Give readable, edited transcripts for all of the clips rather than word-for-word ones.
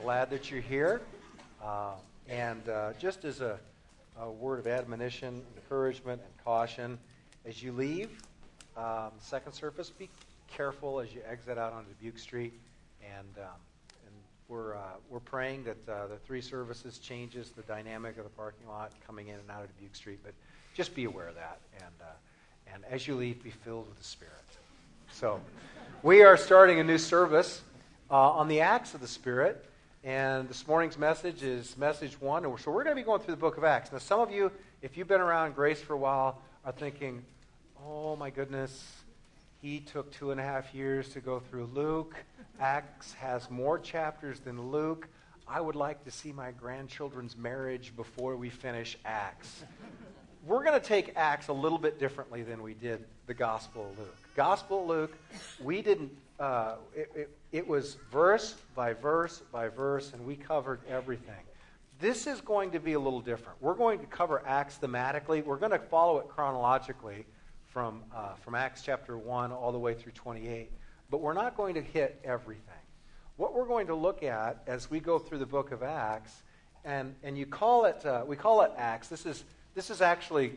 glad that you're here. And just as a word of admonition, encouragement, and caution, as you leave second service, be careful as you exit out onto Dubuque Street. And we're praying that the three services changes the dynamic of the parking lot coming in and out of Dubuque Street. But just be aware of that. And as you leave, be filled with the Spirit. So we are starting a new service on the Acts of the Spirit. And this morning's message is message 1. So we're going to be going through the book of Acts. Now, some of you, if you've been around Grace for a while, are thinking, oh my goodness, he took 2.5 years to go through Luke. Acts has more chapters than Luke. I would like to see my grandchildren's marriage before we finish Acts. We're going to take Acts a little bit differently than we did the Gospel of Luke. Gospel of Luke, we didn't, it was verse by verse by verse, and we covered everything. This is going to be a little different. We're going to cover Acts thematically. We're going to follow it chronologically from Acts chapter 1 all the way through 28. But we're not going to hit everything. What we're going to look at as we go through the book of Acts, and we call it Acts. This is actually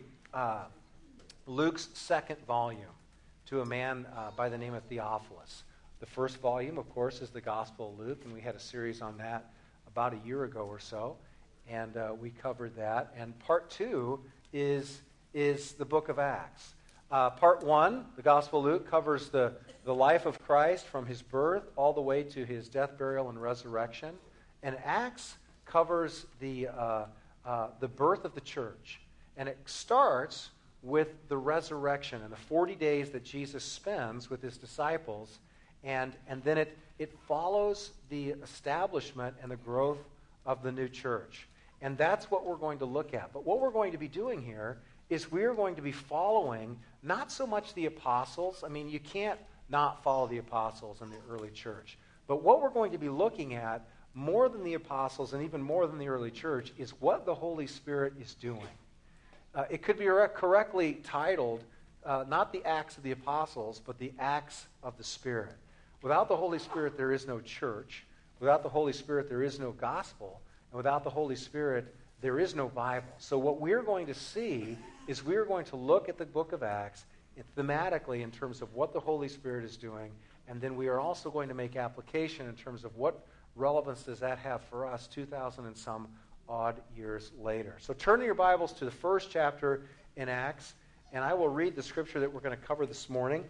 Luke's second volume to a man by the name of Theophilus. The first volume, of course, is the Gospel of Luke, and we had a series on that about a year ago or so, and we covered that. And part 2 is the book of Acts. Part 1, the Gospel of Luke, covers the life of Christ from his birth all the way to his death, burial, and resurrection. And Acts covers the birth of the church. And it starts with the resurrection and the 40 days that Jesus spends with his disciples. And then it follows the establishment and the growth of the new church. And that's what we're going to look at. But what we're going to be doing here is we're going to be following not so much the apostles. I mean, you can't not follow the apostles in the early church. But what we're going to be looking at, more than the apostles and even more than the early church, is what the Holy Spirit is doing. It could be correctly titled, not the Acts of the Apostles, but the Acts of the Spirit. Without the Holy Spirit, there is no church. Without the Holy Spirit, there is no gospel. And without the Holy Spirit, there is no Bible. So what we're going to see is we're going to look at the book of Acts thematically in terms of what the Holy Spirit is doing, and then we are also going to make application in terms of what relevance does that have for us 2,000 and some odd years later. So turn to your Bibles to the first chapter in Acts, and I will read the scripture that we're going to cover this morning.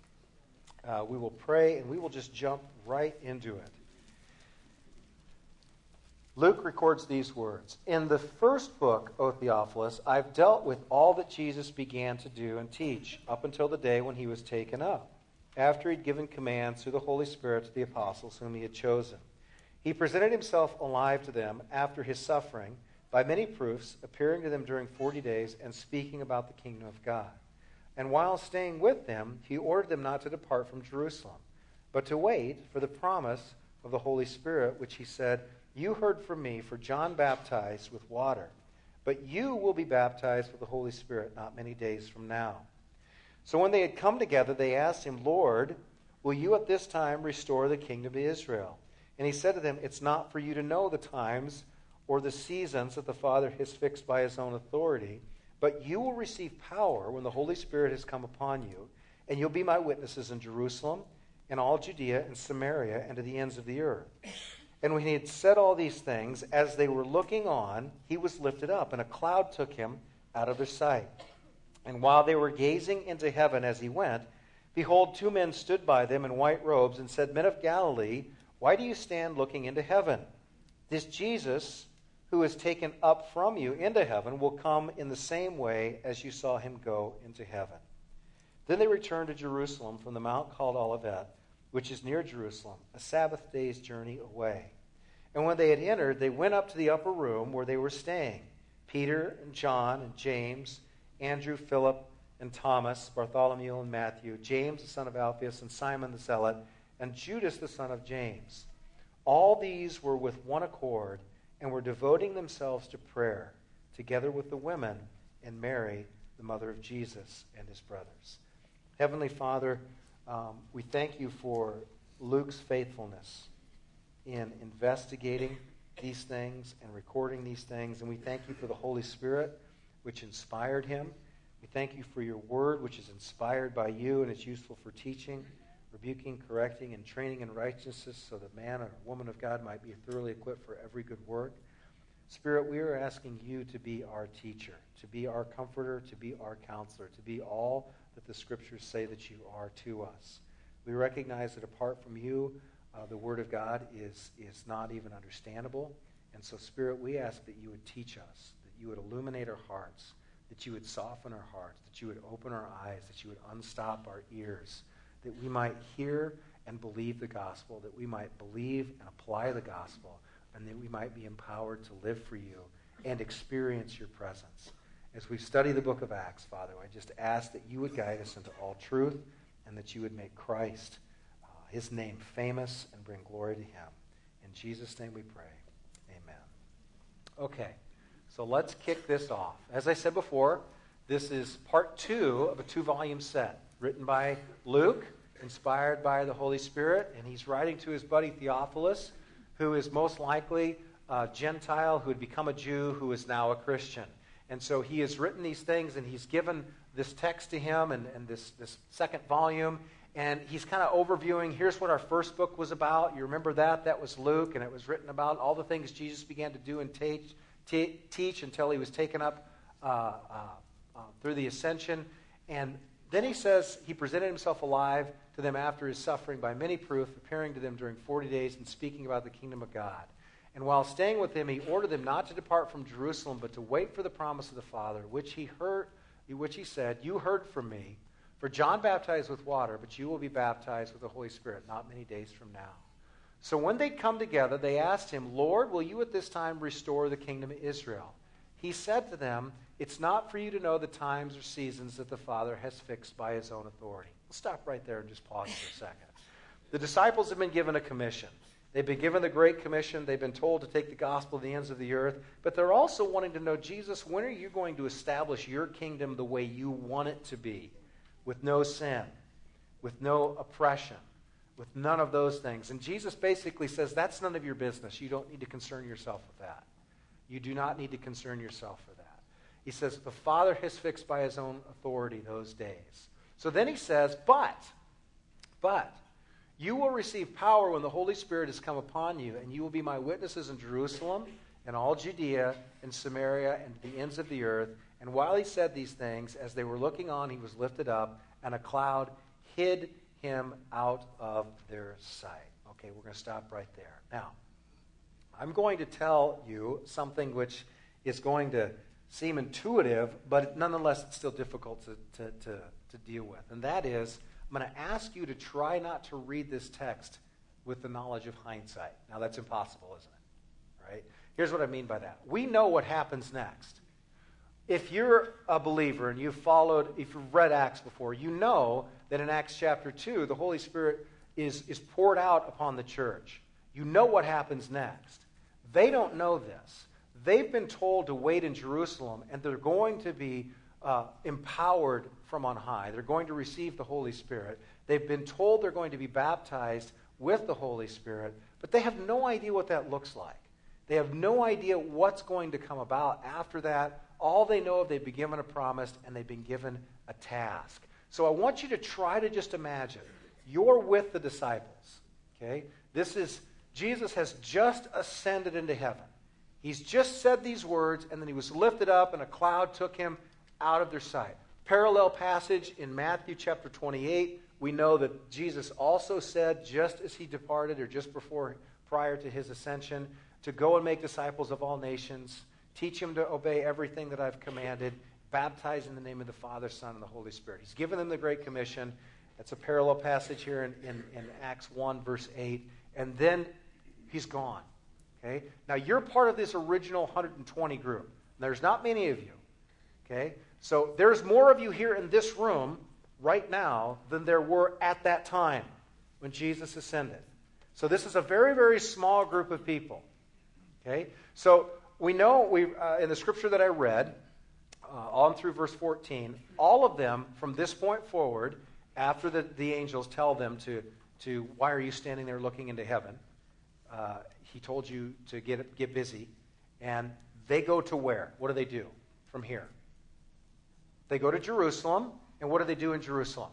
We will pray, and we will just jump right into it. Luke records these words. In the first book, O Theophilus, I've dealt with all that Jesus began to do and teach up until the day when he was taken up, after he'd given commands through the Holy Spirit to the apostles whom he had chosen. He presented himself alive to them after his suffering by many proofs, appearing to them during 40 days and speaking about the kingdom of God. And while staying with them, he ordered them not to depart from Jerusalem, but to wait for the promise of the Holy Spirit, which he said, You heard from me, for John baptized with water, but you will be baptized with the Holy Spirit not many days from now. So when they had come together, they asked him, Lord, will you at this time restore the kingdom to Israel? And he said to them, It's not for you to know the times or the seasons that the Father has fixed by his own authority, but you will receive power when the Holy Spirit has come upon you, and you'll be my witnesses in Jerusalem and all Judea and Samaria and to the ends of the earth. And when he had said all these things, as they were looking on, he was lifted up, and a cloud took him out of their sight. And while they were gazing into heaven as he went, behold, 2 men stood by them in white robes and said, Men of Galilee, why do you stand looking into heaven? This Jesus, who is taken up from you into heaven, will come in the same way as you saw him go into heaven. Then they returned to Jerusalem from the mount called Olivet, which is near Jerusalem, a Sabbath day's journey away. And when they had entered, they went up to the upper room where they were staying, Peter and John and James, Andrew, Philip and Thomas, Bartholomew and Matthew, James the son of Alphaeus and Simon the Zealot, and Judas the son of James. All these were with one accord and were devoting themselves to prayer, together with the women and Mary, the mother of Jesus, and his brothers. Heavenly Father, we thank you for Luke's faithfulness in investigating these things and recording these things. And we thank you for the Holy Spirit, which inspired him. We thank you for your word, which is inspired by you, and it's useful for teaching, rebuking, correcting, and training in righteousness, so that man or woman of God might be thoroughly equipped for every good work. Spirit, we are asking you to be our teacher, to be our comforter, to be our counselor, to be all that the Scriptures say that you are to us. We recognize that apart from you, the Word of God is not even understandable. And so, Spirit, we ask that you would teach us, that you would illuminate our hearts, that you would soften our hearts, that you would open our eyes, that you would unstop our ears, that we might hear and believe the gospel, that we might believe and apply the gospel, and that we might be empowered to live for you and experience your presence. As we study the book of Acts, Father, I just ask that you would guide us into all truth and that you would make Christ, his name, famous and bring glory to him. In Jesus' name we pray. Amen. Okay, so let's kick this off. As I said before, this is part 2 of a 2-volume set written by Luke, inspired by the Holy Spirit, and he's writing to his buddy Theophilus, who is most likely a Gentile who had become a Jew who is now a Christian. And so he has written these things, and he's given this text to him and this second volume, and he's kind of overviewing, here's what our first book was about. You remember that? That was Luke, and it was written about all the things Jesus began to do and teach until he was taken up through the ascension. And then he says he presented himself alive to them after his suffering by many proofs, appearing to them during 40 days and speaking about the kingdom of God. And while staying with them, he ordered them not to depart from Jerusalem, but to wait for the promise of the Father, which he said, "You heard from me. For John baptized with water, but you will be baptized with the Holy Spirit not many days from now." So when they'd come together, they asked him, "Lord, will you at this time restore the kingdom of Israel?" He said to them, "It's not for you to know the times or seasons that the Father has fixed by his own authority." We'll stop right there and just pause for a second. The disciples have been given a commission. They've been given the Great Commission. They've been told to take the gospel to the ends of the earth. But they're also wanting to know, Jesus, when are you going to establish your kingdom the way you want it to be? With no sin, with no oppression, with none of those things. And Jesus basically says, that's none of your business. You don't need to concern yourself with that. You do not need to concern yourself with that. He says, the Father has fixed by his own authority those days. So then he says, but, you will receive power when the Holy Spirit has come upon you, and you will be my witnesses in Jerusalem and all Judea and Samaria and to the ends of the earth. And while he said these things, as they were looking on, he was lifted up, and a cloud hid him out of their sight. Okay, we're going to stop right there. Now, I'm going to tell you something which is going to seem intuitive, but nonetheless it's still difficult to deal with. And that is, I'm going to ask you to try not to read this text with the knowledge of hindsight. Now, that's impossible, isn't it? Right? Here's what I mean by that. We know what happens next. If you're a believer and if you've read Acts before, you know that in Acts chapter 2, the Holy Spirit is poured out upon the church. You know what happens next. They don't know this. They've been told to wait in Jerusalem, and they're going to be empowered from on high. They're going to receive the Holy Spirit. They've been told they're going to be baptized with the Holy Spirit, but they have no idea what that looks like. They have no idea what's going to come about after that. All they know is they've been given a promise and they've been given a task. So I want you to try to just imagine you're with the disciples. Okay? Jesus has just ascended into heaven. He's just said these words, and then he was lifted up, and a cloud took him out of their sight. Parallel passage in Matthew chapter 28. We know that Jesus also said, just as he departed, or just prior to his ascension, to go and make disciples of all nations, teach them to obey everything that I've commanded, baptize in the name of the Father, Son, and the Holy Spirit. He's given them the Great Commission. That's a parallel passage here in Acts 1, verse 8. And then he's gone. Okay? Now, you're part of this original 120 group. There's not many of you. Okay? So there's more of you here in this room right now than there were at that time when Jesus ascended. So this is a very, very small group of people. Okay? So we know in the scripture that I read, on through verse 14, all of them from this point forward, after the angels tell them to why are you standing there looking into heaven? he told you to get busy. And they go to where? What do they do from here? They go to Jerusalem. And what do they do in Jerusalem?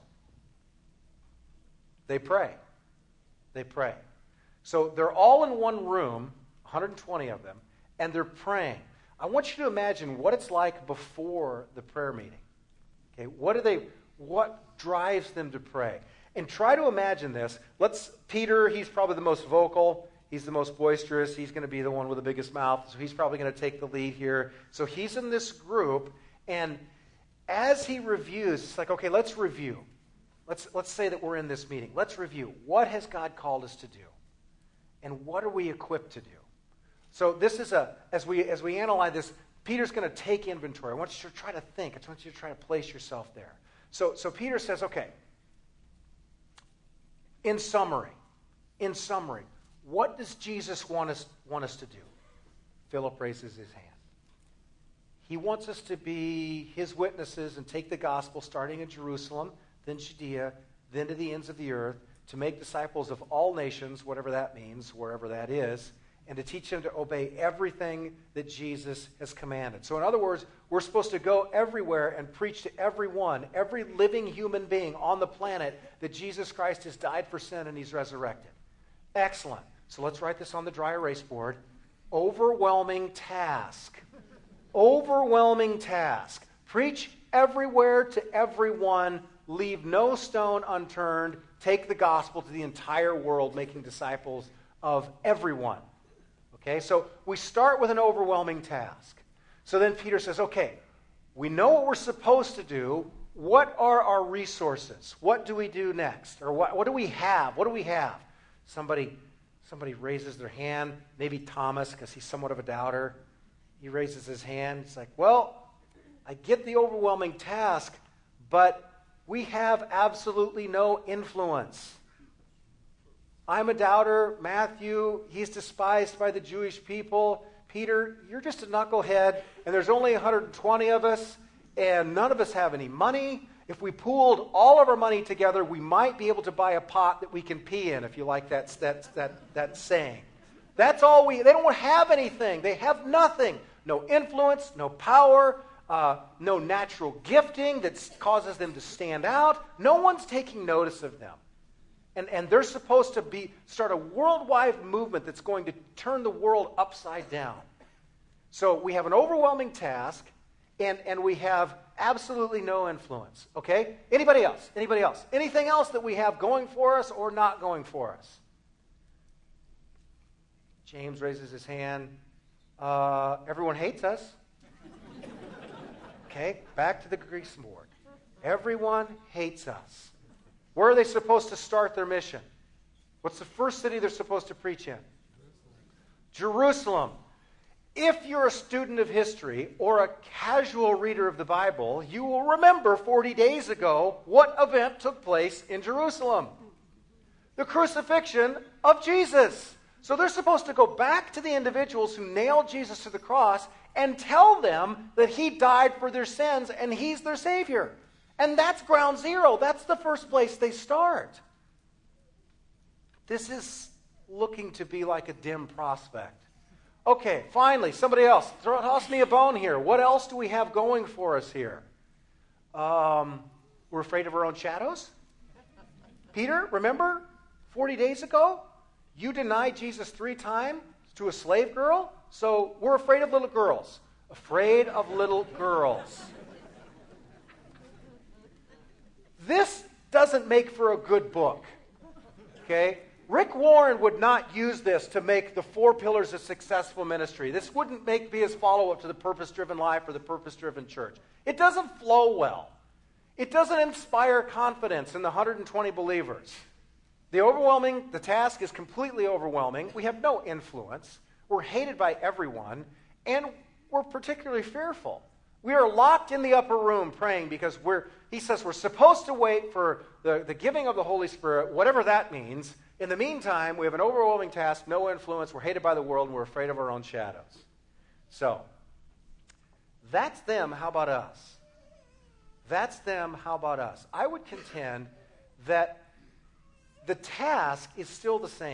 They pray. They pray. So they're all in one room, 120 of them, and they're praying. I want you to imagine what it's like before the prayer meeting. Okay, what drives them to pray? And try to imagine this. Peter, he's probably the most vocal. He's the most boisterous. He's going to be the one with the biggest mouth. So he's probably going to take the lead here. So he's in this group, and as he reviews, it's like, okay, let's review. Let's say that we're in this meeting. Let's review. What has God called us to do? And what are we equipped to do? So this is as we analyze this, Peter's going to take inventory. I want you to try to think. I want you to try to place yourself there. So Peter says, okay, in summary, what does Jesus want us to do? Philip raises his hand. He wants us to be his witnesses and take the gospel starting in Jerusalem, then Judea, then to the ends of the earth, to make disciples of all nations, whatever that means, wherever that is, and to teach them to obey everything that Jesus has commanded. So in other words, we're supposed to go everywhere and preach to everyone, every living human being on the planet, that Jesus Christ has died for sin and he's resurrected. Excellent. So let's write this on the dry erase board. Overwhelming task. Overwhelming task. Preach everywhere to everyone. Leave no stone unturned. Take the gospel to the entire world, making disciples of everyone. Okay, so we start with an overwhelming task. So then Peter says, okay, we know what we're supposed to do. What are our resources? What do we do next? Or what do we have? What do we have? Somebody raises their hand, maybe Thomas, because he's somewhat of a doubter. He raises his hand. He's like, well, I get the overwhelming task, but we have absolutely no influence. I'm a doubter. Matthew, he's despised by the Jewish people. Peter, you're just a knucklehead, and there's only 120 of us, and none of us have any money. If we pooled all of our money together, we might be able to buy a pot that we can pee in, if you like that saying. That's all they don't have anything. They have nothing. No influence, no power, no natural gifting that causes them to stand out. No one's taking notice of them. And they're supposed to start a worldwide movement that's going to turn the world upside down. So we have an overwhelming task, and we have absolutely no influence. Okay? Anybody else? Anybody else? Anything else that we have going for us or not going for us? James raises his hand. Everyone hates us. Okay, back to the grease board. Everyone hates us. Where are they supposed to start their mission? What's the first city they're supposed to preach in? Jerusalem. If you're a student of history or a casual reader of the Bible, you will remember 40 days ago what event took place in Jerusalem. The crucifixion of Jesus. So they're supposed to go back to the individuals who nailed Jesus to the cross and tell them that he died for their sins and he's their Savior. And that's ground zero. That's the first place they start. This is looking to be like a dim prospect. Okay, finally, somebody else. Toss me a bone here. What else do we have going for us here? We're afraid of our own shadows? Peter, remember 40 days ago? You denied Jesus 3 times to a slave girl? So we're afraid of little girls. Afraid of little girls. This doesn't make for a good book. Okay? Rick Warren would not use this to make the 4 pillars of successful ministry. This wouldn't be his follow-up to the purpose-driven life or the purpose-driven church. It doesn't flow well. It doesn't inspire confidence in the 120 believers. The task is completely overwhelming. We have no influence. We're hated by everyone, and we're particularly fearful. We are locked in the upper room praying because he says we're supposed to wait for the giving of the Holy Spirit, whatever that means. In the meantime, we have an overwhelming task, no influence, we're hated by the world, and we're afraid of our own shadows. So, that's them. How about us? That's them. How about us? I would contend that the task is still the same.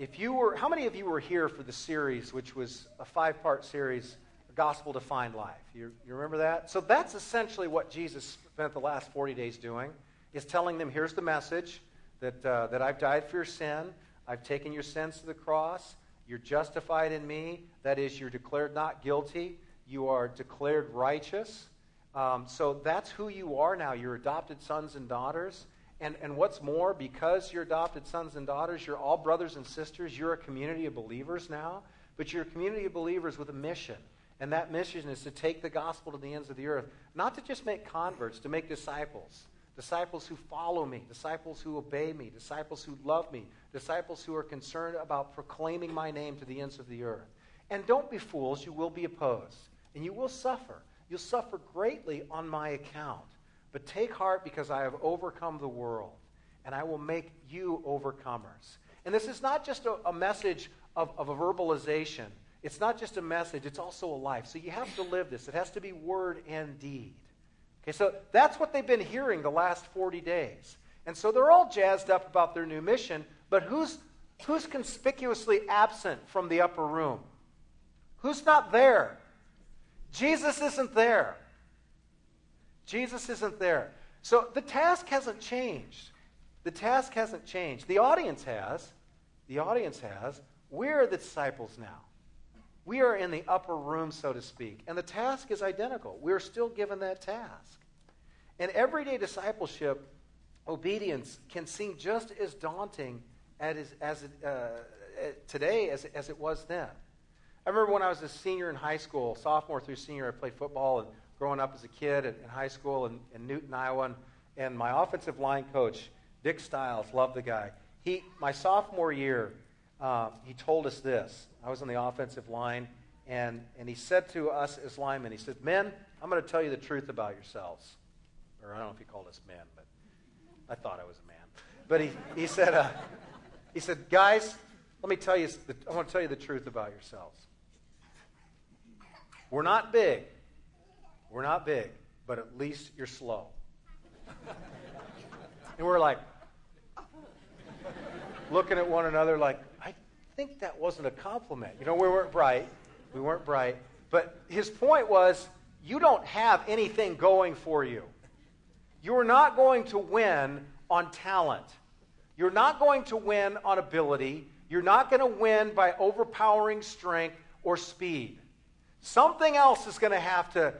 how many of you were here for the series, which was a 5-part series, Gospel Defined Life? You remember that? So that's essentially what Jesus spent the last 40 days doing, is telling them, here's the message, that I've died for your sin, I've taken your sins to the cross, you're justified in me, that is, you're declared not guilty, you are declared righteous. So that's who you are now. You're adopted sons and daughters. And what's more, because you're adopted sons and daughters, you're all brothers and sisters. You're a community of believers now. But you're a community of believers with a mission. And that mission is to take the gospel to the ends of the earth. Not to just make converts, to make disciples. Disciples who follow me. Disciples who obey me. Disciples who love me. Disciples who are concerned about proclaiming my name to the ends of the earth. And don't be fools. You will be opposed. And you will suffer. You'll suffer greatly on my account. But take heart, because I have overcome the world, and I will make you overcomers. And this is not just a message of a verbalization. It's not just a message, it's also a life. So you have to live this. It has to be word and deed. Okay, so that's what they've been hearing the last 40 days. And so they're all jazzed up about their new mission, but who's conspicuously absent from the upper room? Who's not there? Jesus isn't there. Jesus isn't there. So the task hasn't changed. The task hasn't changed. The audience has. The audience has. We're the disciples now. We are in the upper room, so to speak. And the task is identical. We're still given that task. And everyday discipleship, obedience, can seem just as daunting today as it was then. I remember when I was a senior in high school, sophomore through senior, I played football and growing up as a kid in high school in Newton, Iowa, and my offensive line coach, Dick Stiles, loved the guy. My sophomore year, he told us this. I was on the offensive line, and he said to us as linemen, he said, men, I'm going to tell you the truth about yourselves. Or I don't know if he called us men, but I thought I was a man. But he said, guys, I want to tell you the truth about yourselves. We're not big. We're not big, but at least you're slow. And we're like, looking at one another like, I think that wasn't a compliment. We weren't bright. But his point was, you don't have anything going for you. You're not going to win on talent. You're not going to win on ability. You're not going to win by overpowering strength or speed. Something else is going to have to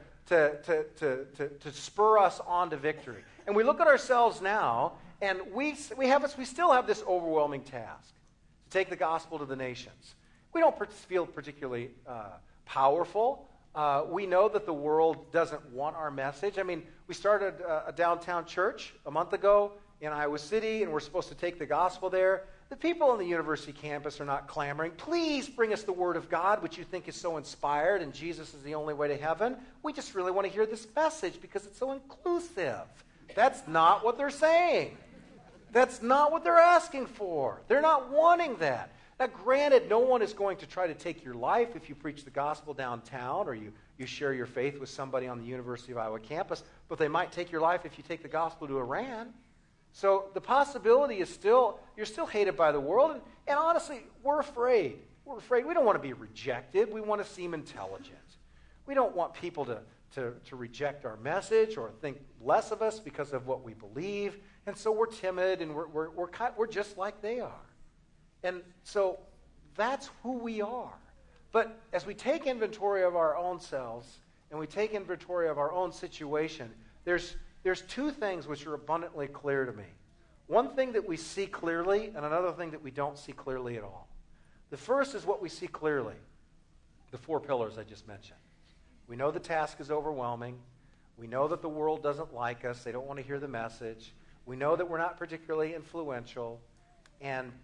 spur us on to victory. And we look at ourselves now, and we still have this overwhelming task to take the gospel to the nations. We don't feel particularly powerful. We know that the world doesn't want our message. I mean, we started a downtown church a month ago in Iowa City, and we're supposed to take the gospel there. The people on the university campus are not clamoring, please bring us the word of God, which you think is so inspired, and Jesus is the only way to heaven. We just really want to hear this message because it's so inclusive. That's not what they're saying. That's not what they're asking for. They're not wanting that. Now, granted, no one is going to try to take your life if you preach the gospel downtown or you share your faith with somebody on the University of Iowa campus, but they might take your life if you take the gospel to Iran. So the possibility is you're still hated by the world, and honestly, we're afraid. We're afraid. We don't want to be rejected. We want to seem intelligent. We don't want people to reject our message or think less of us because of what we believe, and so we're timid, and we're just like they are. And so that's who we are. But as we take inventory of our own selves and we take inventory of our own situation, there's two things which are abundantly clear to me. One thing that we see clearly and another thing that we don't see clearly at all. The first is what we see clearly, the 4 pillars I just mentioned. We know the task is overwhelming. We know that the world doesn't like us. They don't want to hear the message. We know that we're not particularly influential. And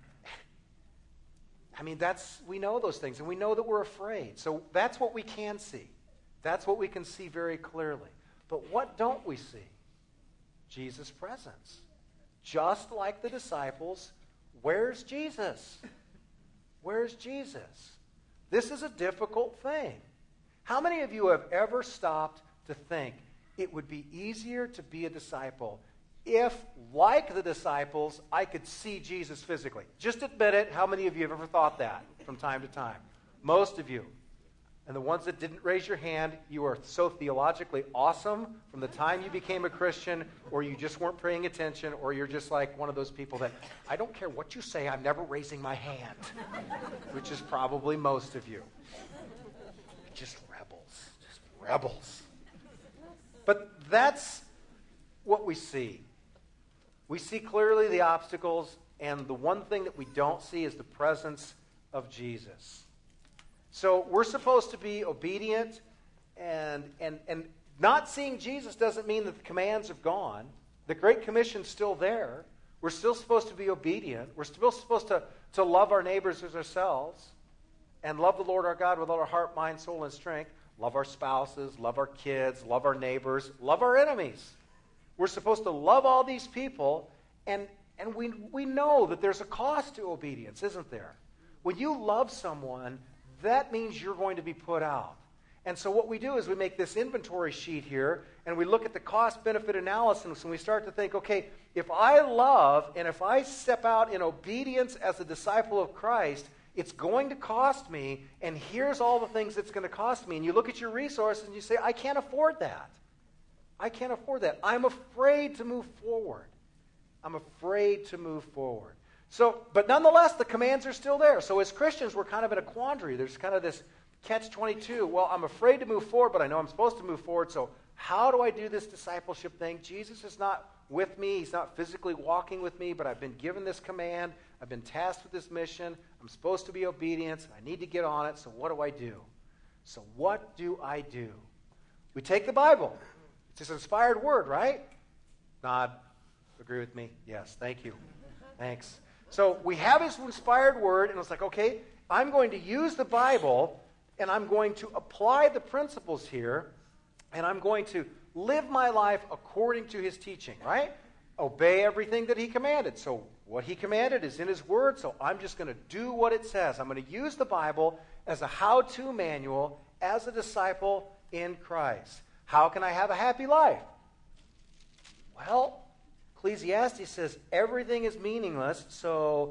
we know those things, and we know that we're afraid. So that's what we can see. That's what we can see very clearly. But what don't we see? Jesus' presence. Just like the disciples, where's Jesus? Where's Jesus? This is a difficult thing. How many of you have ever stopped to think it would be easier to be a disciple if, like the disciples, I could see Jesus physically. Just admit it. How many of you have ever thought that from time to time? Most of you. And the ones that didn't raise your hand, you are so theologically awesome from the time you became a Christian, or you just weren't paying attention, or you're just like one of those people that, I don't care what you say, I'm never raising my hand, which is probably most of you. Just rebels. But that's what we see. We see clearly the obstacles, and the one thing that we don't see is the presence of Jesus. So we're supposed to be obedient, and not seeing Jesus doesn't mean that the commands have gone. The Great Commission's still there. We're still supposed to be obedient. We're still supposed to love our neighbors as ourselves, and love the Lord our God with all our heart, mind, soul, and strength. Love our spouses, love our kids, love our neighbors, love our enemies. We're supposed to love all these people, and we know that there's a cost to obedience, isn't there? When you love someone, that means you're going to be put out. And so what we do is we make this inventory sheet here, and we look at the cost-benefit analysis, and we start to think, okay, if I love and if I step out in obedience as a disciple of Christ, it's going to cost me, and here's all the things it's going to cost me. And you look at your resources and you say, I can't afford that. I can't afford that. I'm afraid to move forward. I'm afraid to move forward. So, but nonetheless, the commands are still there. So as Christians, we're kind of in a quandary. There's kind of this catch-22. Well, I'm afraid to move forward, but I know I'm supposed to move forward. So how do I do this discipleship thing? Jesus is not with me. He's not physically walking with me, but I've been given this command. I've been tasked with this mission. I'm supposed to be obedient. I need to get on it. So what do I do? So what do I do? We take the Bible. It's an inspired word, right? Nod. Agree with me? Yes. Thank you. Thanks. So we have his inspired word, and it's like, okay, I'm going to use the Bible, and I'm going to apply the principles here, and I'm going to live my life according to his teaching, right? Obey everything that he commanded. So what he commanded is in his word, so I'm just going to do what it says. I'm going to use the Bible as a how-to manual as a disciple in Christ. How can I have a happy life? Well, Ecclesiastes says everything is meaningless, so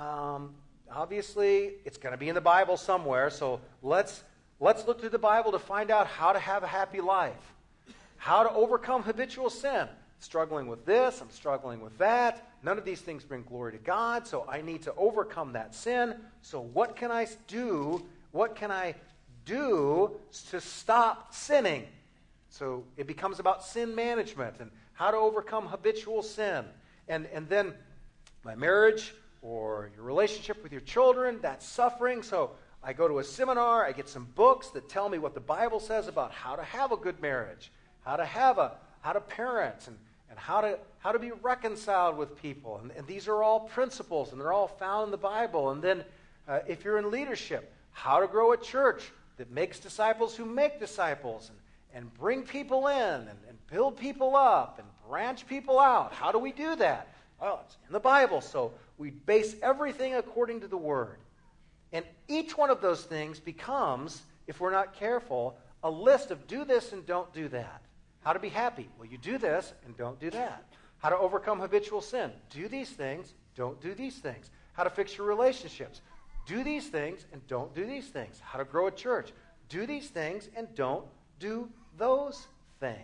obviously it's going to be in the Bible somewhere, so let's look through the Bible to find out how to have a happy life, how to overcome habitual sin. Struggling with this, I'm struggling with that. None of these things bring glory to God, so I need to overcome that sin. So what can I do? What can I do to stop sinning? So it becomes about sin management and how to overcome habitual sin. And then my marriage or your relationship with your children, that's suffering. So I go to a seminar, I get some books that tell me what the Bible says about how to have a good marriage, how to parent, and how to be reconciled with people. And these are all principles, and they're all found in the Bible. And then if you're in leadership, how to grow a church that makes disciples who make disciples, and bring people in, and build people up, and branch people out. How do we do that? Well, it's in the Bible, so we base everything according to the Word. And each one of those things becomes, if we're not careful, a list of do this and don't do that. How to be happy? Well, you do this and don't do that. How to overcome habitual sin? Do these things, don't do these things. How to fix your relationships? Do these things and don't do these things. How to grow a church? Do these things and don't do those things.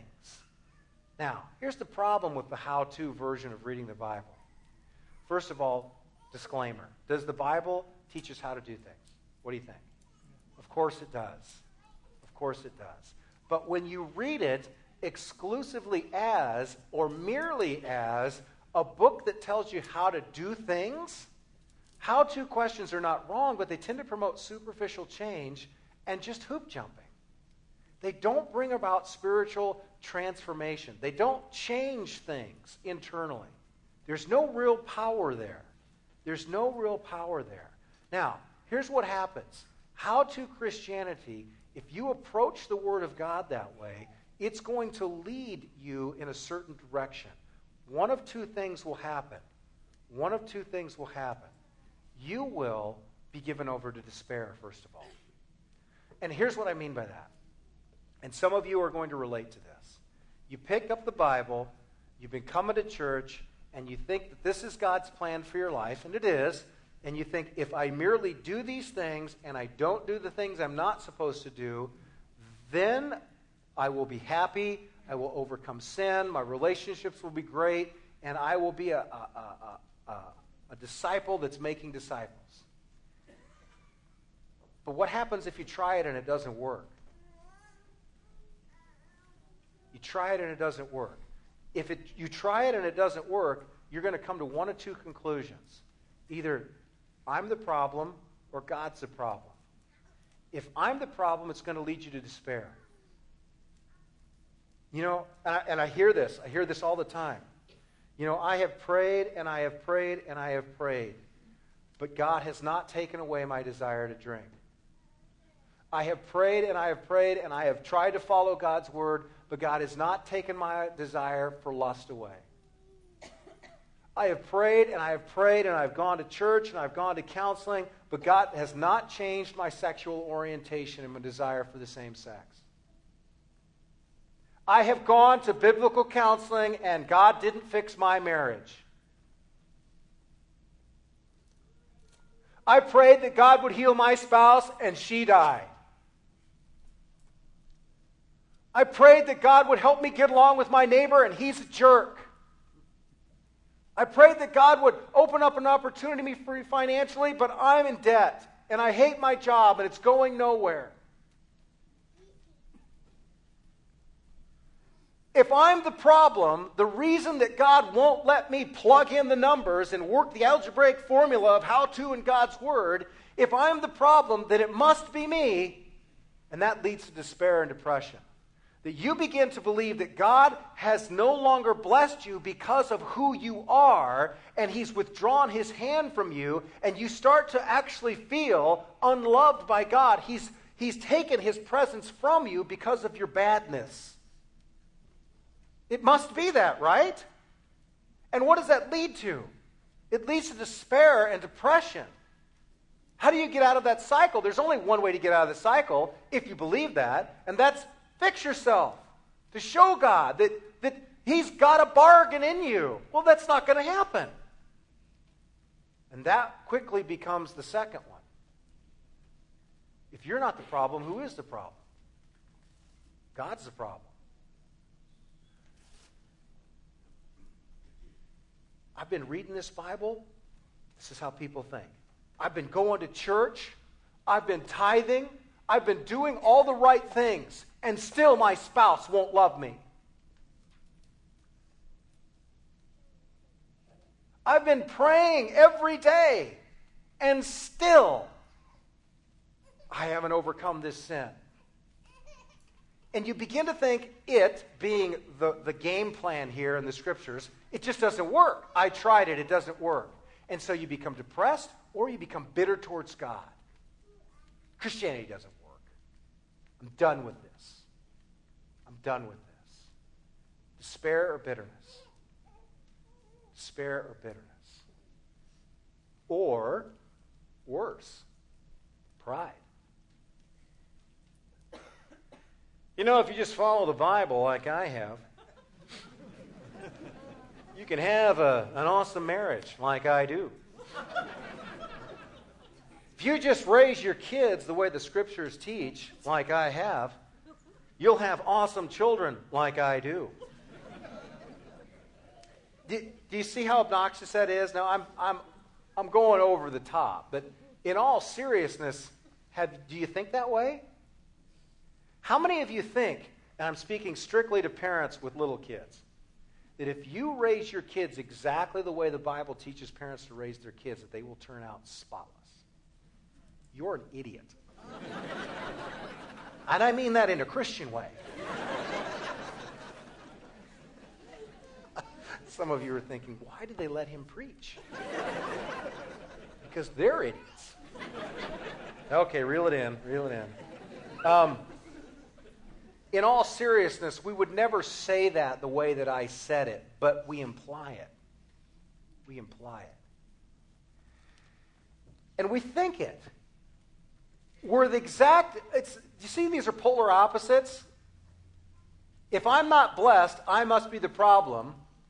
Now, here's the problem with the how-to version of reading the Bible. First of all, disclaimer. Does the Bible teach us how to do things? What do you think? Of course it does. Of course it does. But when you read it exclusively as, or merely as, a book that tells you how to do things, how-to questions are not wrong, but they tend to promote superficial change and just hoop jumping. They don't bring about spiritual transformation. They don't change things internally. There's no real power there. There's no real power there. Now, here's what happens. How-to Christianity, if you approach the Word of God that way, it's going to lead you in a certain direction. One of two things will happen. One of two things will happen. You will be given over to despair, first of all. And here's what I mean by that. And some of you are going to relate to this. You picked up the Bible, You've been coming to church, and you think that this is God's plan for your life, and it is, and you think, if I merely do these things and I don't do the things I'm not supposed to do, then I will be happy, I will overcome sin, my relationships will be great, and I will be a disciple that's making disciples. But what happens if you try it and it doesn't work? You try it and it doesn't work. If you try it and it doesn't work, you're going to come to one of two conclusions. Either I'm the problem or God's the problem. If I'm the problem, it's going to lead you to despair. You know, and I hear this. I hear this all the time. You know, I have prayed and I have prayed and I have prayed, but God has not taken away my desire to drink. I have prayed and I have prayed and I have tried to follow God's word, but God has not taken my desire for lust away. I have prayed and I have prayed and I've gone to church and I've gone to counseling, but God has not changed my sexual orientation and my desire for the same sex. I have gone to biblical counseling and God didn't fix my marriage. I prayed that God would heal my spouse and she died. I prayed that God would help me get along with my neighbor and he's a jerk. I prayed that God would open up an opportunity for me financially, but I'm in debt and I hate my job and it's going nowhere. If I'm the problem, the reason that God won't let me plug in the numbers and work the algebraic formula of how to in God's Word, if I'm the problem, then it must be me, and that leads to despair and depression. That you begin to believe that God has no longer blessed you because of who you are, and He's withdrawn His hand from you, and you start to actually feel unloved by God. He's taken His presence from you because of your badness. It must be that, right? And what does that lead to? It leads to despair and depression. How do you get out of that cycle? There's only one way to get out of the cycle, if you believe that, and that's fix yourself. To show God that He's got a bargain in you. Well, that's not going to happen. And that quickly becomes the second one. If you're not the problem, who is the problem? God's the problem. I've been reading this Bible. This is how people think. I've been going to church. I've been tithing. I've been doing all the right things. And still my spouse won't love me. I've been praying every day. And still I haven't overcome this sin. And you begin to think it, being the game plan here in the Scriptures, it just doesn't work. I tried it, it doesn't work. And so you become depressed or you become bitter towards God. Christianity doesn't work. I'm done with this. I'm done with this. Despair or bitterness? Despair or bitterness? Or, worse, pride. You know, if you just follow the Bible like I have, you can have an awesome marriage like I do. If you just raise your kids the way the Scriptures teach, like I have, you'll have awesome children like I do. Do you see how obnoxious that is? Now, I'm going over the top, but in all seriousness, do you think that way? How many of you think, and I'm speaking strictly to parents with little kids, that if you raise your kids exactly the way the Bible teaches parents to raise their kids, that they will turn out spotless? You're an idiot. And I mean that in a Christian way. Some of you are thinking, why did they let him preach? Because they're idiots. Okay, reel it in, reel it in. In all seriousness, we would never say that the way that I said it, but we imply it. We imply it. And we think it. We're the exact, you see these are polar opposites? If I'm not blessed, I must be the problem.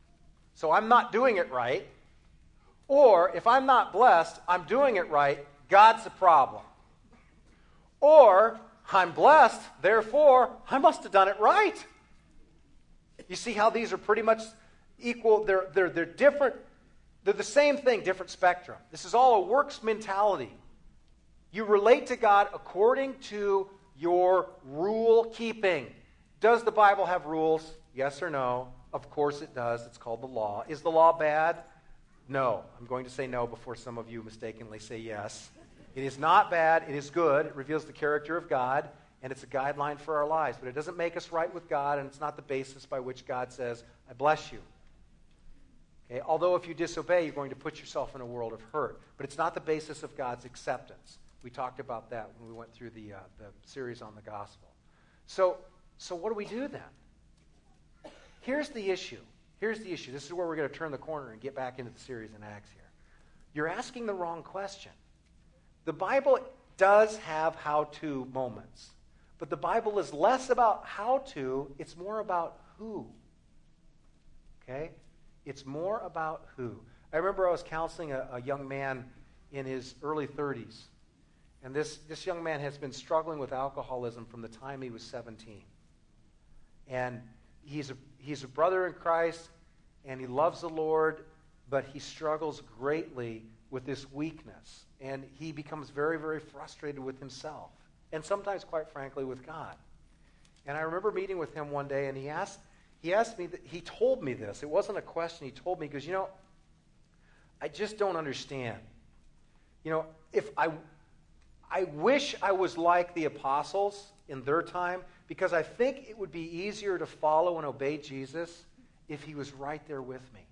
so I'm not doing it right. Or if I'm not blessed, I'm doing it right, God's the problem. Or I'm blessed, therefore I must have done it right. You see how these are pretty much equal? They're different. They're the same thing, different spectrum. This is all a works mentality. You relate to God according to your rule keeping. Does the Bible have rules? Yes or no? Of course it does. It's called the law. Is the law bad? No. I'm going to say no before some of you mistakenly say yes. It is not bad. It is good. It reveals the character of God, and it's a guideline for our lives. But it doesn't make us right with God, and it's not the basis by which God says, I bless you. Okay? Although if you disobey, you're going to put yourself in a world of hurt. But it's not the basis of God's acceptance. We talked about that when we went through the series on the gospel. So what do we do then? Here's the issue. Here's the issue. This is where we're going to turn the corner and get back into the series in Acts here. You're asking the wrong question. The Bible does have how-to moments. But the Bible is less about how-to, it's more about who. Okay? It's more about who. I remember I was counseling a young man in his early 30s. And this young man has been struggling with alcoholism from the time he was 17. And he's a brother in Christ, and he loves the Lord, but he struggles greatly with this weakness. And he becomes very, very frustrated with himself, and sometimes, quite frankly, with God. And I remember meeting with him one day, and he asked me, he told me this. It wasn't a question. He told me, he goes, I just don't understand. If I wish I was like the apostles in their time, because I think it would be easier to follow and obey Jesus if he was right there with me.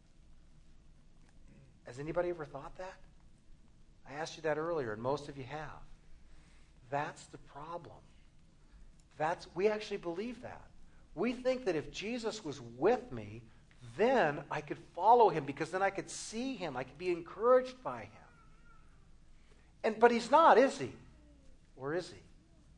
Has anybody ever thought that? I asked you that earlier, and most of you have. That's the problem. We actually believe that. We think that if Jesus was with me, then I could follow him, because then I could see him. I could be encouraged by him. But he's not, is he? Or is he?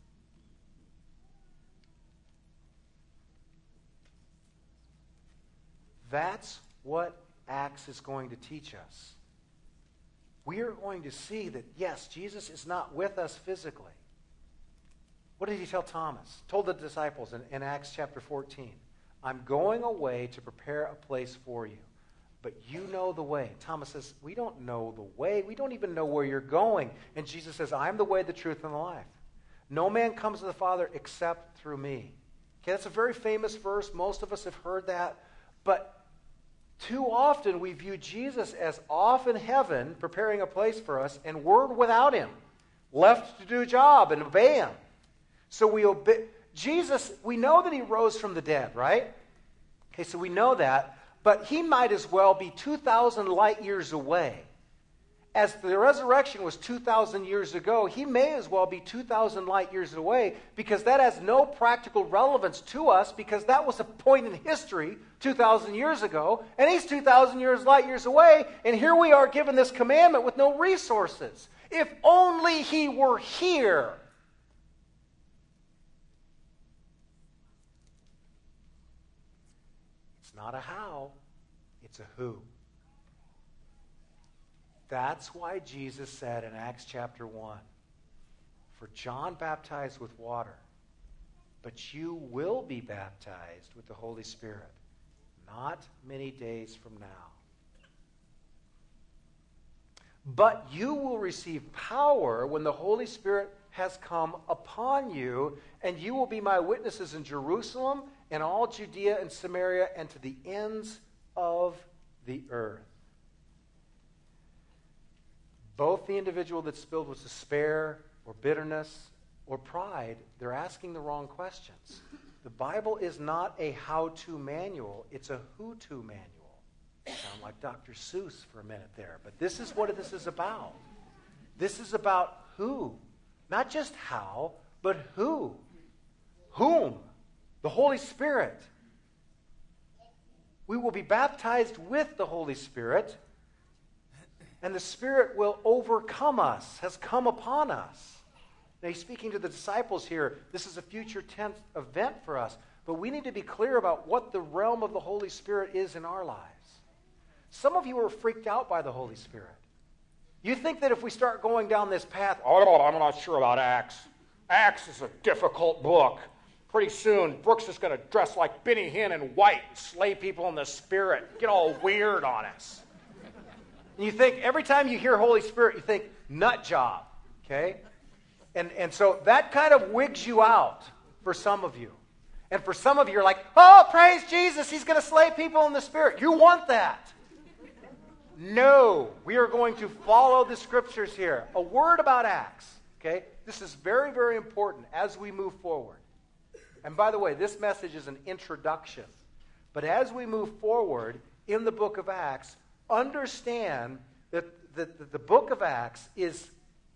That's what Acts is going to teach us. We are going to see that, yes, Jesus is not with us physically. What did he tell Thomas? Told the disciples in Acts chapter 14, I'm going away to prepare a place for you. But you know the way. Thomas says, we don't know the way. We don't even know where you're going. And Jesus says, I am the way, the truth, and the life. No man comes to the Father except through me. Okay, that's a very famous verse. Most of us have heard that. But too often we view Jesus as off in heaven, preparing a place for us, and we're without him, left to do a job and obey him. So we obey. Jesus, we know that he rose from the dead, right? Okay, so we know that. But he might as well be 2,000 light years away. As the resurrection was 2,000 years ago, he may as well be 2,000 light years away, because that has no practical relevance to us, because that was a point in history 2,000 years ago, and he's 2,000 light years away, and here we are given this commandment with no resources. If only he were here. It's not a how, it's a who. That's why Jesus said in Acts chapter 1, for John baptized with water, but you will be baptized with the Holy Spirit not many days from now. But you will receive power when the Holy Spirit has come upon you, and you will be my witnesses in Jerusalem and all Judea and Samaria and to the ends of the earth. Both the individual that's filled with despair or bitterness or pride, they're asking the wrong questions. The Bible is not a how-to manual, it's a who-to manual. Sound like Dr. Seuss for a minute there, but this is what this is about. This is about who. Not just how, but who. Whom? The Holy Spirit. We will be baptized with the Holy Spirit, and the Spirit will overcome us, has come upon us. Now, he's speaking to the disciples here. This is a future tense event for us, but we need to be clear about what the realm of the Holy Spirit is in our lives. Some of you are freaked out by the Holy Spirit. You think that if we start going down this path, oh, I'm not sure about Acts. Acts is a difficult book. Pretty soon, Brooks is going to dress like Benny Hinn in white and slay people in the Spirit, get all weird on us. And you think, every time you hear Holy Spirit, you think, nut job, okay? And so that kind of wigs you out for some of you. And for some of you, you're like, oh, praise Jesus, he's going to slay people in the Spirit. You want that. No, we are going to follow the Scriptures here. A word about Acts, okay? This is very, very important as we move forward. And by the way, this message is an introduction. But as we move forward in the book of Acts, understand that the book of Acts is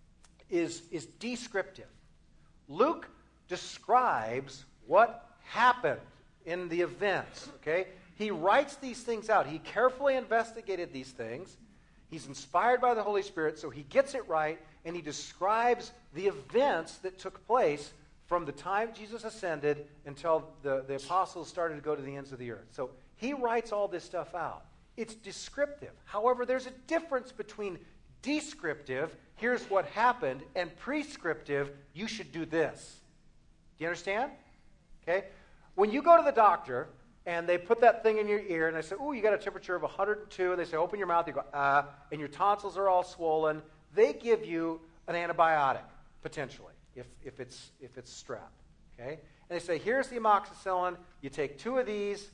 descriptive. Luke describes what happened in the events, okay? He writes these things out. He carefully investigated these things. He's inspired by the Holy Spirit, so he gets it right, and he describes the events that took place from the time Jesus ascended until the apostles started to go to the ends of the earth. So he writes all this stuff out. It's descriptive. However, there's a difference between descriptive, here's what happened, and prescriptive, you should do this. Do you understand? Okay? When you go to the doctor and they put that thing in your ear and they say, ooh, you got a temperature of 102, and they say, open your mouth, you go, and your tonsils are all swollen, they give you an antibiotic, potentially, if it's strep. Okay? And they say, here's the amoxicillin, you take 2 of these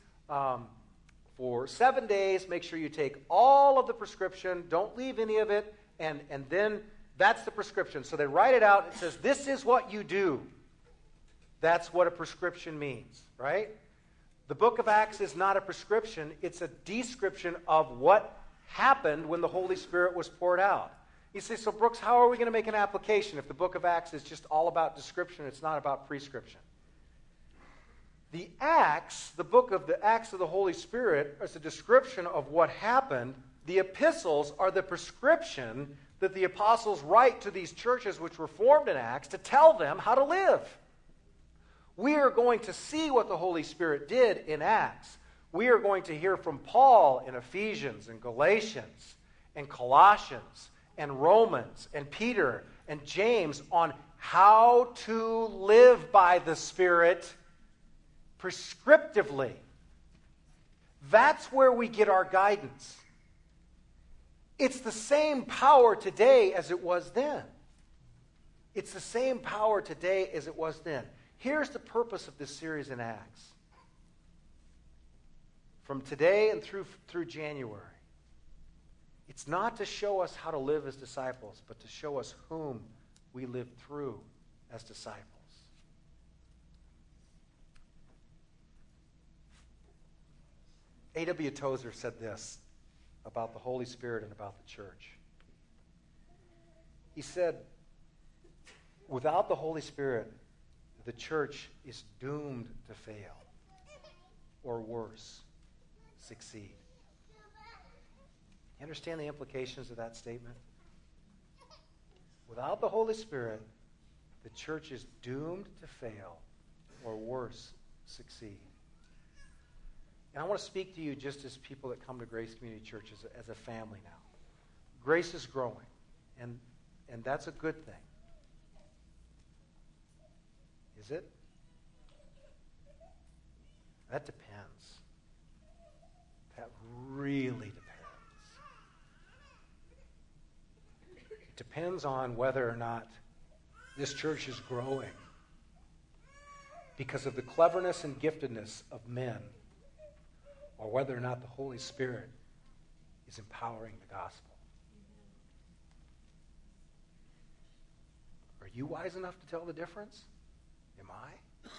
for 7 days, make sure you take all of the prescription, don't leave any of it, and then that's the prescription. So they write it out, and it says, this is what you do. That's what a prescription means, right? The book of Acts is not a prescription. It's a description of what happened when the Holy Spirit was poured out. You say, so Brooks, how are we going to make an application if the book of Acts is just all about description, it's not about prescription? The Acts, the book of the Acts of the Holy Spirit, is a description of what happened. The epistles are the prescription that the apostles write to these churches which were formed in Acts to tell them how to live. We are going to see what the Holy Spirit did in Acts. We are going to hear from Paul in Ephesians and Galatians and Colossians and Romans and Peter and James on how to live by the Spirit prescriptively. That's where we get our guidance. It's the same power today as it was then. It's the same power today as it was then. Here's the purpose of this series in Acts. From today and through January, it's not to show us how to live as disciples, but to show us whom we live through as disciples. A.W. Tozer said this about the Holy Spirit and about the church. He said, without the Holy Spirit, the church is doomed to fail, or worse, succeed. You understand the implications of that statement? Without the Holy Spirit, the church is doomed to fail, or worse, succeed. And I want to speak to you just as people that come to Grace Community Church as a family now. Grace is growing, and that's a good thing. Is it? That depends. That really depends. It depends on whether or not this church is growing because of the cleverness and giftedness of men, or whether or not the Holy Spirit is empowering the gospel. Are you wise enough to tell the difference? Am I?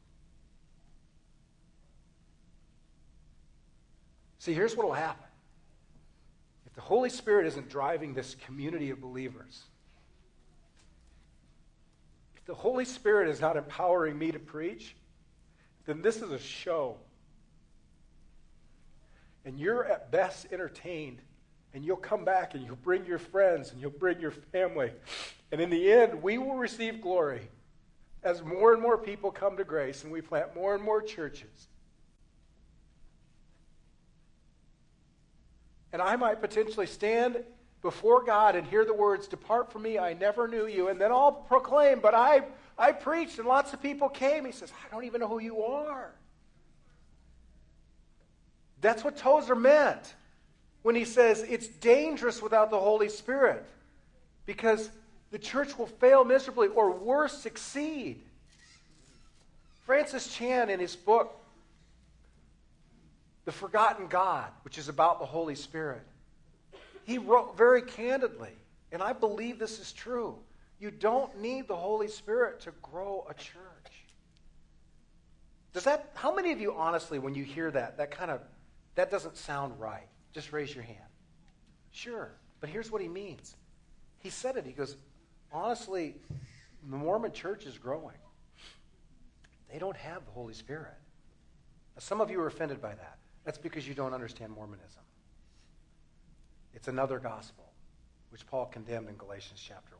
See, here's what will happen. If the Holy Spirit isn't driving this community of believers, if the Holy Spirit is not empowering me to preach, then this is a show. And you're at best entertained, and you'll come back and you'll bring your friends and you'll bring your family. And in the end, we will receive glory as more and more people come to grace and we plant more and more churches. And I might potentially stand before God and hear the words, "Depart from me, I never knew you." And then I'll proclaim, "But I preached and lots of people came." He says, "I don't even know who you are." That's what Tozer meant when he says it's dangerous without the Holy Spirit, because the church will fail miserably or worse, succeed. Francis Chan, in his book, The Forgotten God, which is about the Holy Spirit, he wrote very candidly, and I believe this is true, you don't need the Holy Spirit to grow a church. How many of you, honestly, when you hear that doesn't sound right? Just raise your hand. Sure, but here's what he means. He said it, he goes, honestly, the Mormon church is growing. They don't have the Holy Spirit. Now, some of you are offended by that. That's because you don't understand Mormonism. It's another gospel, which Paul condemned in Galatians chapter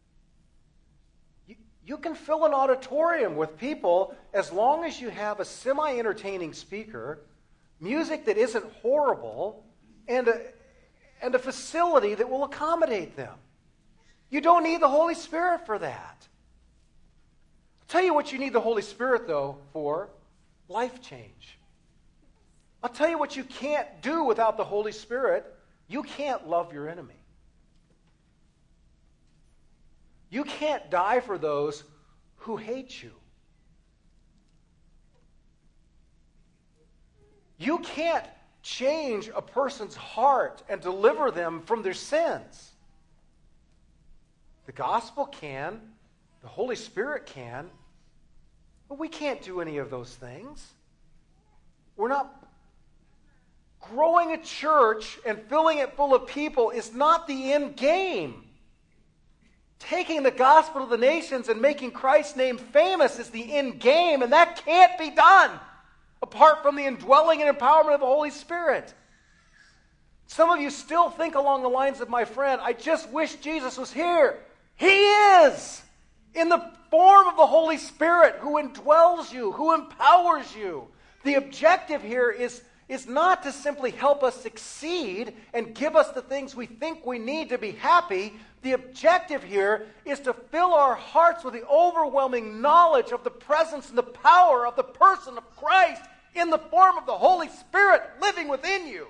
1. You can fill an auditorium with people as long as you have a semi-entertaining speaker, music that isn't horrible, and a facility that will accommodate them. You don't need the Holy Spirit for that. I'll tell you what you need the Holy Spirit, though, for: life change. I'll tell you what you can't do without the Holy Spirit. You can't love your enemy. You can't die for those who hate you. You can't change a person's heart and deliver them from their sins. The gospel can, the Holy Spirit can, but we can't do any of those things. We're not. Growing a church and filling it full of people is not the end game. Taking the gospel to the nations and making Christ's name famous is the end game, and that can't be done apart from the indwelling and empowerment of the Holy Spirit. Some of you still think along the lines of my friend, "I just wish Jesus was here." He is, in the form of the Holy Spirit who indwells you, who empowers you. The objective here is not to simply help us succeed and give us the things we think we need to be happy. The objective here is to fill our hearts with the overwhelming knowledge of the presence and the power of the person of Christ in the form of the Holy Spirit living within you.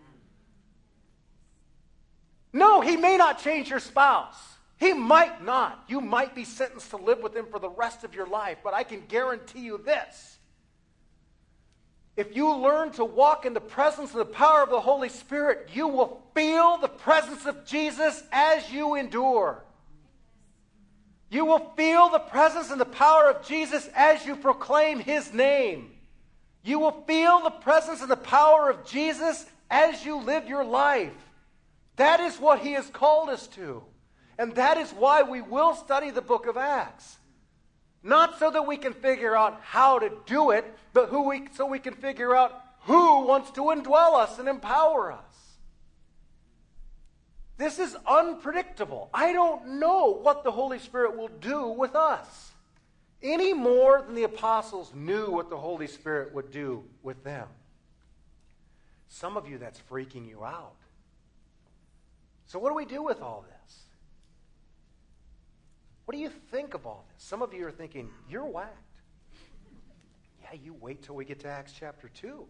No, he may not change your spouse. He might not. You might be sentenced to live with him for the rest of your life, but I can guarantee you this. If you learn to walk in the presence and the power of the Holy Spirit, you will feel the presence of Jesus as you endure. You will feel the presence and the power of Jesus as you proclaim his name. You will feel the presence and the power of Jesus as you live your life. That is what he has called us to. And that is why we will study the book of Acts. Not so that we can figure out how to do it, but so we can figure out who wants to indwell us and empower us. This is unpredictable. I don't know what the Holy Spirit will do with us, any more than the apostles knew what the Holy Spirit would do with them. Some of you, that's freaking you out. So what do we do with all this? What do you think of all this? Some of you are thinking, "You're whacked." Yeah, you wait till we get to Acts chapter 2.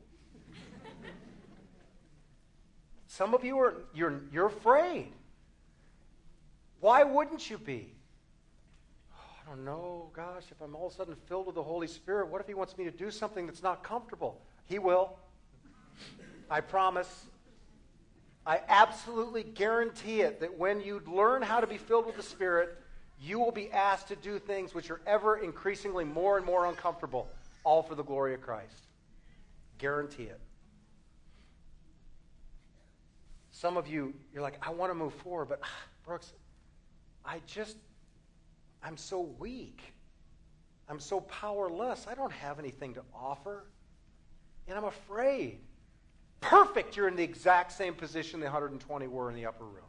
Some of you you're afraid. Why wouldn't you be? I don't know, gosh, if I'm all of a sudden filled with the Holy Spirit, what if he wants me to do something that's not comfortable? He will. I promise. I absolutely guarantee it that when you learn how to be filled with the Spirit, you will be asked to do things which are ever increasingly more and more uncomfortable, all for the glory of Christ. Guarantee it. Some of you, you're like, "I want to move forward, but Brooks, I'm so weak. I'm so powerless. I don't have anything to offer. And I'm afraid." Perfect, you're in the exact same position the 120 were in the upper room.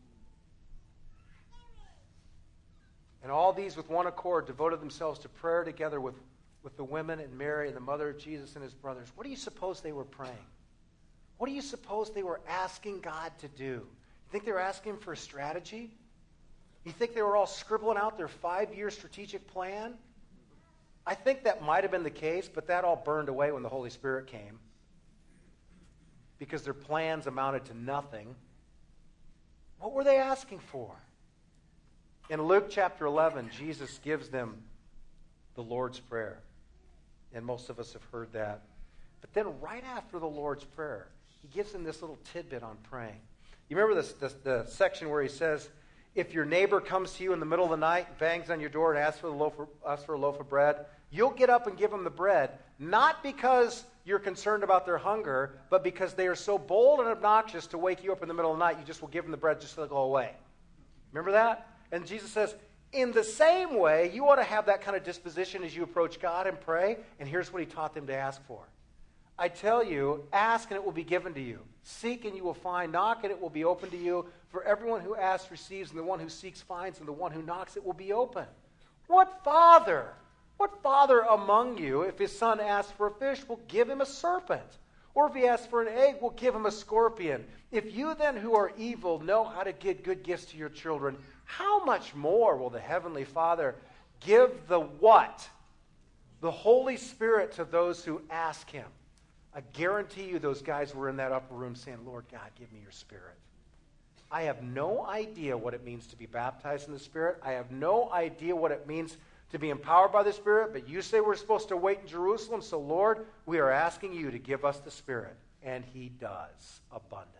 And all these with one accord devoted themselves to prayer together with the women and Mary and the mother of Jesus and his brothers. What do you suppose they were praying? What do you suppose they were asking God to do? You think they were asking for a strategy? You think they were all scribbling out their 5-year strategic plan? I think that might have been the case, but that all burned away when the Holy Spirit came, because their plans amounted to nothing. What were they asking for? In Luke chapter 11, Jesus gives them the Lord's Prayer. And most of us have heard that. But then right after the Lord's Prayer, he gives them this little tidbit on praying. You remember the section where he says, if your neighbor comes to you in the middle of the night, bangs on your door, and asks for a loaf of bread, you'll get up and give them the bread, not because you're concerned about their hunger, but because they are so bold and obnoxious to wake you up in the middle of the night, you just will give them the bread just so they'll go away. Remember that? And Jesus says, in the same way, you ought to have that kind of disposition as you approach God and pray. And here's what he taught them to ask for. I tell you, ask and it will be given to you. Seek and you will find. Knock and it will be open to you. For everyone who asks receives, and the one who seeks finds, and the one who knocks it will be open. What father among you, if his son asks for a fish, will give him a serpent? Or if he asks for an egg, will give him a scorpion? If you then who are evil know how to give good gifts to your children, how much more will the Heavenly Father give the what? The Holy Spirit to those who ask him. I guarantee you those guys were in that upper room saying, Lord God, give me your Spirit. I have no idea what it means to be baptized in the Spirit. I have no idea what it means to be empowered by the Spirit, but you say we're supposed to wait in Jerusalem, so Lord, we are asking you to give us the Spirit. And he does abundantly.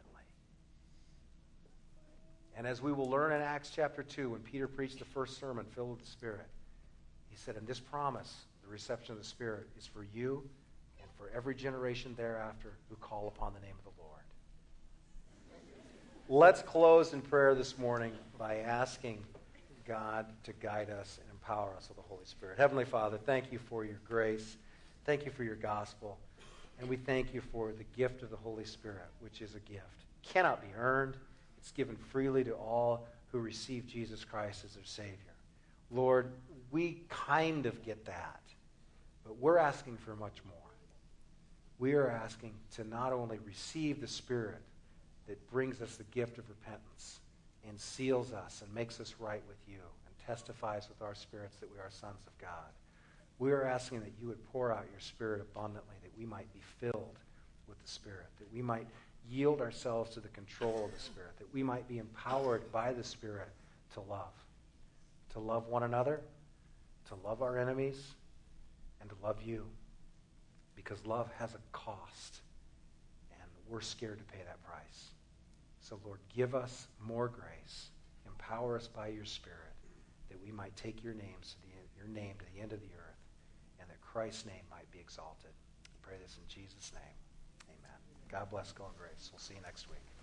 And as we will learn in Acts chapter 2, when Peter preached the first sermon filled with the Spirit, he said, and this promise, the reception of the Spirit, is for you and for every generation thereafter who call upon the name of the Lord. Let's close in prayer this morning by asking God to guide us and empower us with the Holy Spirit. Heavenly Father, thank you for your grace. Thank you for your gospel. And we thank you for the gift of the Holy Spirit, which is a gift. It cannot be earned. It's given freely to all who receive Jesus Christ as their Savior. Lord, we kind of get that, but we're asking for much more. We are asking to not only receive the Spirit that brings us the gift of repentance and seals us and makes us right with you and testifies with our spirits that we are sons of God. We are asking that you would pour out your Spirit abundantly, that we might be filled with the Spirit, that we might yield ourselves to the control of the Spirit, that we might be empowered by the Spirit to love one another, to love our enemies, and to love you. Because love has a cost, and we're scared to pay that price. So, Lord, give us more grace. Empower us by your Spirit, that we might take your name to the end of the earth, and that Christ's name might be exalted. I pray this in Jesus' name. Amen. God bless. Go in grace. We'll see you next week.